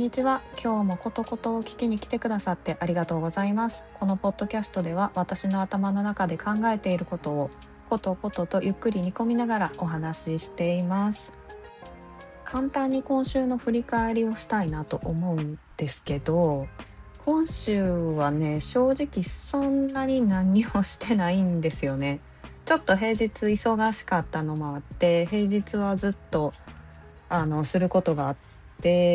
にちは。今日もことことを聞きに来てくださってありがとうございます。このポッドキャストでは私の頭の中で考えていることをことこととゆっくり煮込みながらお話ししています。簡単に今週の振り返りをしたいなと思うんですけど、今週はね、正直そんなに何もしてないんですよね。ちょっと平日忙しかったのもあって、平日はずっとすることがあって、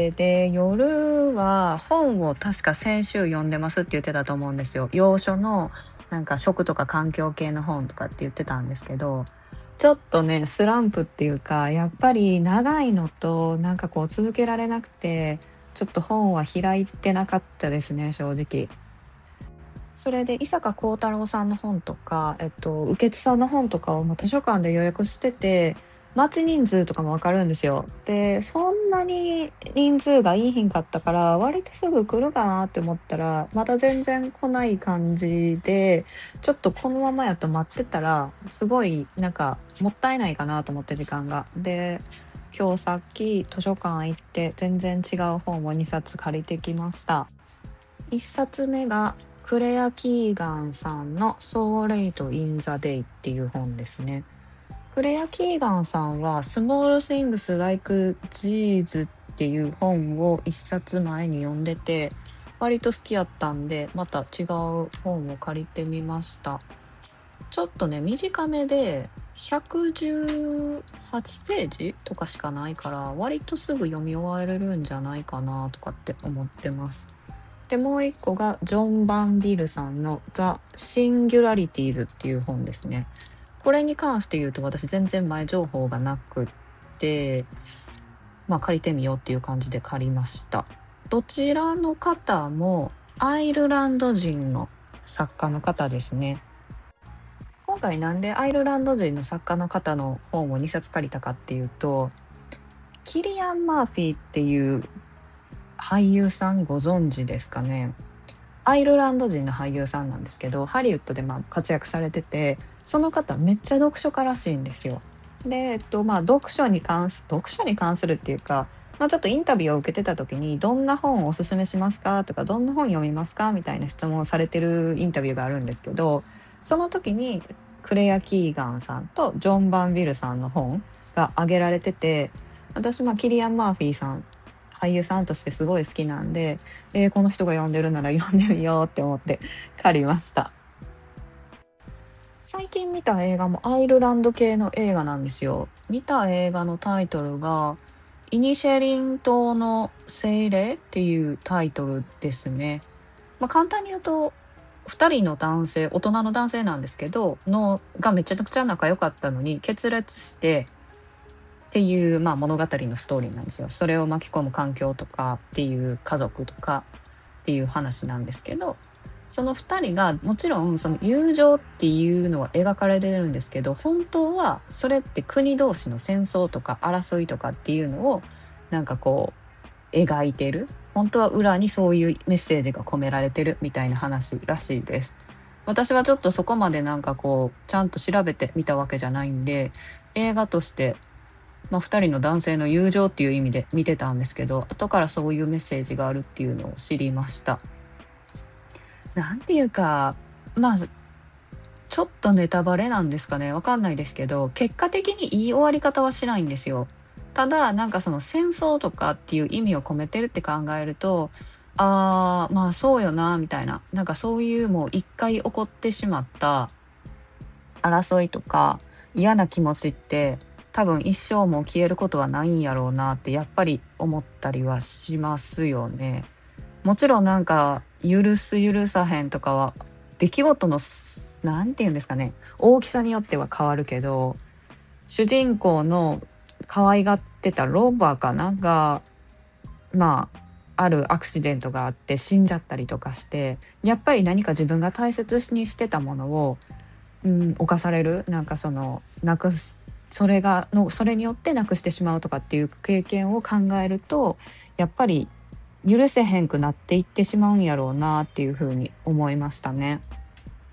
で夜は本を確か先週読んでますって言ってたと思うんですよ。洋書のなんか食とか環境系の本とかって言ってたんですけど、ちょっとねスランプっていうか、やっぱり長いのとなんかこう続けられなくて、ちょっと本は開いてなかったですね、正直。それで伊坂幸太郎さんの本とか、右傑さんの本とかをもう図書館で予約してて、待ち人数とかもわかるんですよ。で、そんなに人数がいいひんかったから、割とすぐ来るかなって思ったら、まだ全然来ない感じで、ちょっとこのままやと待ってたら、すごいなんかもったいないかなと思って時間が。で、今日さっき図書館行って全然違う本を2冊借りてきました。1冊目がクレア・キーガンさんの「So Late in the Day」っていう本ですね。クレア・キーガンさんは「Small Things Like These」っていう本を1冊前に読んでて、割と好きやったんでまた違う本を借りてみました。ちょっとね短めで118ページとかしかないから、割とすぐ読み終われるんじゃないかなとかって思ってます。で、もう一個がジョン・バンビルさんのザ・シンギュラリティーズっていう本ですね。これに関して言うと私全然前情報がなくって、借りてみようっていう感じで借りました。どちらの方もアイルランド人の作家の方ですね。今回なんでアイルランド人の作家の方の本を2冊借りたかっていうと、キリアン・マーフィーっていう俳優さんご存知ですかね。アイルランド人の俳優さんなんですけど、ハリウッドで活躍されてて、その方めっちゃ読書家らしいんですよ。で、読書に関するっていうか、ちょっとインタビューを受けてた時に、どんな本をおすすめしますかとか、どんな本読みますかみたいな質問をされてるインタビューがあるんですけど、その時にクレア・キーガンさんとジョン・バンビルさんの本が挙げられてて、私キリアン・マーフィーさん、俳優さんとしてすごい好きなんで、この人が読んでるなら読んでみようって思って借りました。最近見た映画もアイルランド系の映画なんですよ。見た映画のタイトルがイニシェリン島の精霊っていうタイトルですね。簡単に言うと、2人の男性、大人の男性なんですけどがめちゃくちゃ仲良かったのに決裂してっていう、物語のストーリーなんですよ。それを巻き込む環境とかっていう家族とかっていう話なんですけど、その2人がもちろんその友情っていうのは描かれてるんですけど、本当はそれって国同士の戦争とか争いとかっていうのをなんかこう描いてる、本当は裏にそういうメッセージが込められてるみたいな話らしいです。私はちょっとそこまでちゃんと調べてみたわけじゃないんで、映画として2人の男性の友情っていう意味で見てたんですけど、後からそういうメッセージがあるっていうのを知りました。なんていうか、ちょっとネタバレなんですかね、わかんないですけど、結果的にいい終わり方はしないんですよ。ただその戦争とかっていう意味を込めてるって考えると、そうよなみたいな、そういうもう一回起こってしまった争いとか嫌な気持ちって多分一生もう消えることはないんやろうなってやっぱり思ったりはしますよね。もちろん許す許さへんとかは出来事のなんて言うんですかね、大きさによっては変わるけど、主人公の可愛がってたロバかながあるアクシデントがあって死んじゃったりとかして、やっぱり何か自分が大切にしてたものを侵される、そのなくす、それによってなくしてしまうとかっていう経験を考えると、やっぱり許せへんくなっていってしまうんやろうなっていうふうに思いましたね。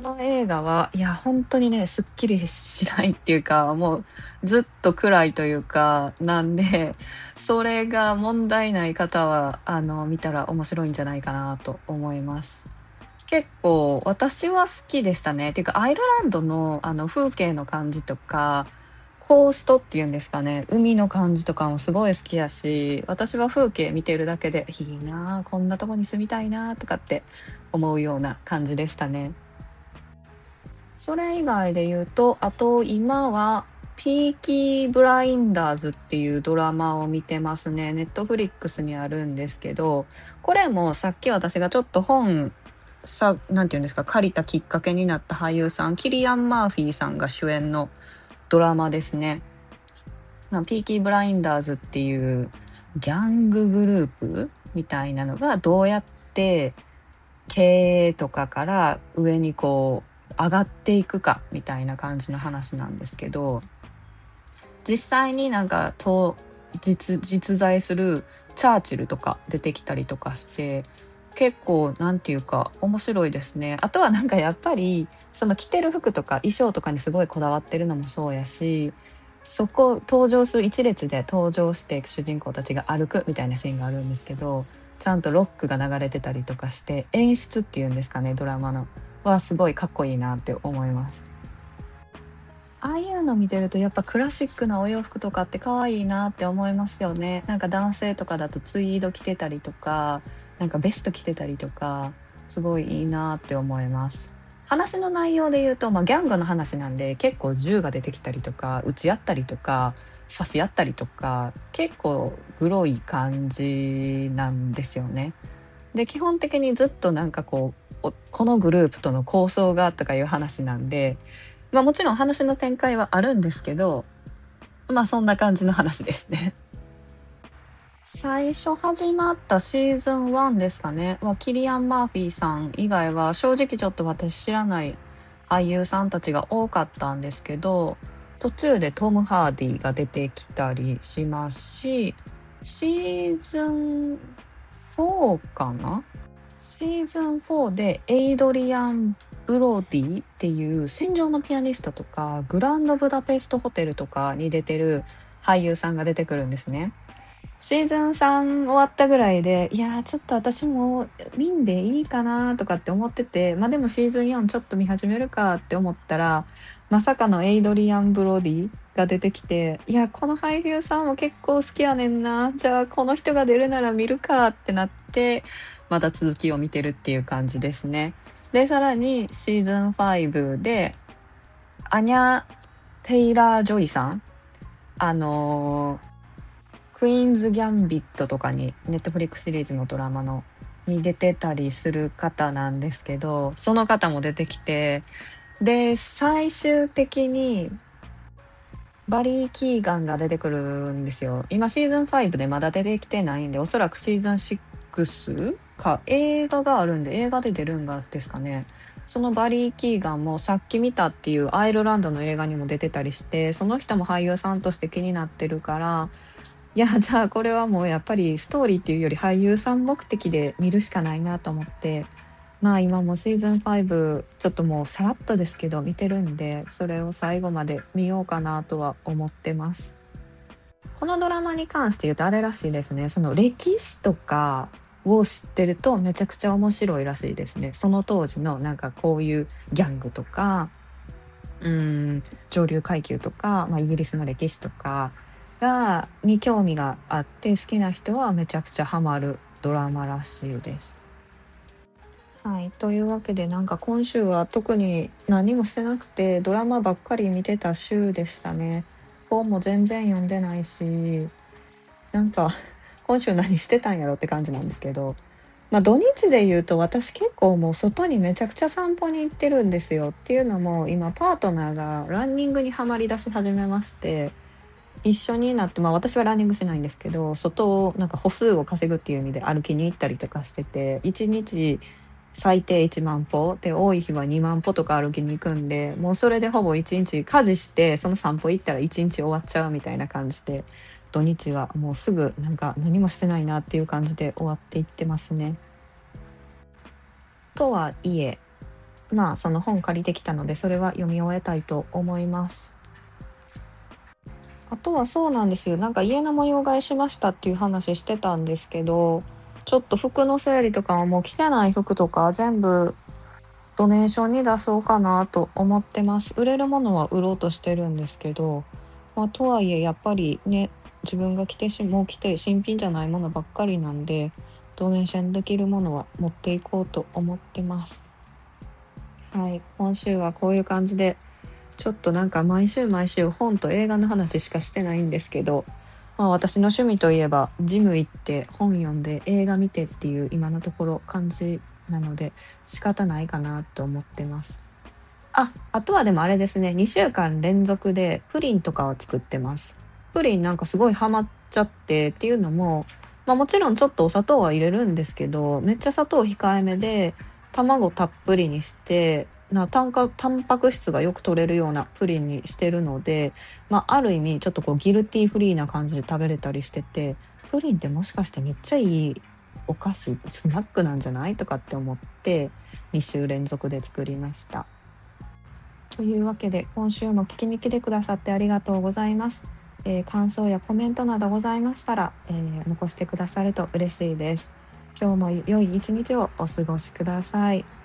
の映画はいや本当にねすっきりしないっていうかもうずっと暗いというかなんでそれが問題ない方は見たら面白いんじゃないかなと思います。結構私は好きでしたね。っていうかアイルランドの風景の感じとかコーストっていうんですかね海の感じとかもすごい好きやし私は風景見てるだけでいいなあこんなとこに住みたいなとかって思うような感じでしたね。それ以外で言うと、あと今は、ピーキーブラインダーズっていうドラマを見てますね。ネットフリックスにあるんですけど、これもさっき私がちょっとなんていうんですか、借りたきっかけになった俳優さん、キリアン・マーフィーさんが主演のドラマですね。ピーキーブラインダーズっていうギャンググループみたいなのがどうやって経営とかから上にこう上がっていくかみたいな感じの話なんですけど実際になんか実在するチャーチルとか出てきたりとかして結構なんていうか面白いですね。あとはなんかやっぱりその着てる服とか衣装とかにすごいこだわってるのもそうやしそこ登場する一列で登場して主人公たちが歩くみたいなシーンがあるんですけどちゃんとロックが流れてたりとかして演出っていうんですかねドラマのはすごいかっこいいなって思います。ああいうの見てるとやっぱクラシックなお洋服とかって可愛いなって思いますよね。なんか男性とかだとツイード着てたりとかなんかベスト着てたりとかすごいいいなって思います。話の内容で言うと、ギャングの話なんで結構銃が出てきたりとか撃ち合ったりとか刺し合ったりとか結構グロい感じなんですよね。で基本的にずっとなんかこのグループとの抗争がとかいう話なんでもちろん話の展開はあるんですけどそんな感じの話ですね。最初始まったシーズン1ですかねはキリアン・マーフィーさん以外は正直ちょっと私知らない俳優さんたちが多かったんですけど途中でトム・ハーディが出てきたりしますしシーズン4かなシーズン4でエイドリアン・ブロディっていう戦場のピアニストとかグランドブダペストホテルとかに出てる俳優さんが出てくるんですね。シーズン3終わったぐらいで、いやちょっと私も見んでいいかなとかって思ってて、でもシーズン4ちょっと見始めるかって思ったら、まさかのエイドリアン・ブロディが出てきて、いや、この俳優さんも結構好きやねんな。じゃあこの人が出るなら見るかってなって、また続きを見てるっていう感じですね。で、さらにシーズン5で、アニャ・テイラー・ジョイさんあのークイーンズ・ギャンビットとかにネットフリックスシリーズのドラマのに出てたりする方なんですけどその方も出てきてで最終的にバリー・キーガンが出てくるんですよ。今シーズン5でまだ出てきてないんでおそらくシーズン6か映画があるんで映画で出るんがですかね。そのバリー・キーガンもさっき見たっていうアイルランドの映画にも出てたりしてその人も俳優さんとして気になってるからいや、じゃあこれはもうやっぱりストーリーっていうより俳優さん目的で見るしかないなと思って、今もシーズン5ちょっともうさらっとですけど見てるんで、それを最後まで見ようかなとは思ってます。このドラマに関して言うとあれらしいですね。その歴史とかを知ってるとめちゃくちゃ面白いらしいですね。その当時のなんかこういうギャングとか、うーん、上流階級とか、イギリスの歴史とかに興味があって好きな人はめちゃくちゃハマるドラマらしいです。はい、というわけでなんか今週は特に何もしてなくてドラマばっかり見てた週でしたね。本も全然読んでないし、なんか今週何してたんやろって感じなんですけど、土日で言うと私結構もう外にめちゃくちゃ散歩に行ってるんですよ。っていうのも今パートナーがランニングにはまりだし始めまして、一緒になって、私はランニングしないんですけど、外をなんか歩数を稼ぐっていう意味で歩きに行ったりとかしてて、1日最低1万歩で多い日は2万歩とか歩きに行くんで、もうそれでほぼ1日家事してその散歩行ったら1日終わっちゃうみたいな感じで、土日はもうすぐなんか何もしてないなっていう感じで終わっていってますね。とはいえその本借りてきたので、それは読み終えたいと思います。あとはそうなんですよ。なんか家の模様替えしましたっていう話してたんですけど、ちょっと服の整理とかはもう着てない服とか全部ドネーションに出そうかなと思ってます。売れるものは売ろうとしてるんですけど、とはいえやっぱりね、自分がもう着て新品じゃないものばっかりなんで、ドネーションできるものは持っていこうと思ってます。はい、今週はこういう感じで、ちょっとなんか毎週毎週本と映画の話しかしてないんですけど、私の趣味といえばジム行って本読んで映画見てっていう今のところ感じなので仕方ないかなと思ってます。あとはでもあれですね、2週間連続でプリンとかを作ってます。プリンなんかすごいハマっちゃってっていうのも、もちろんちょっとお砂糖は入れるんですけど、めっちゃ砂糖控えめで、卵たっぷりにして、タンパク質がよく取れるようなプリンにしてるので、ある意味ちょっとこうギルティーフリーな感じで食べれたりしてて、プリンってもしかしてめっちゃいいお菓子、スナックなんじゃないとかって思って、2週連続で作りました。というわけで、今週も聞きに来てくださってありがとうございます。感想やコメントなどございましたら、残してくださると嬉しいです。今日も良い一日をお過ごしください。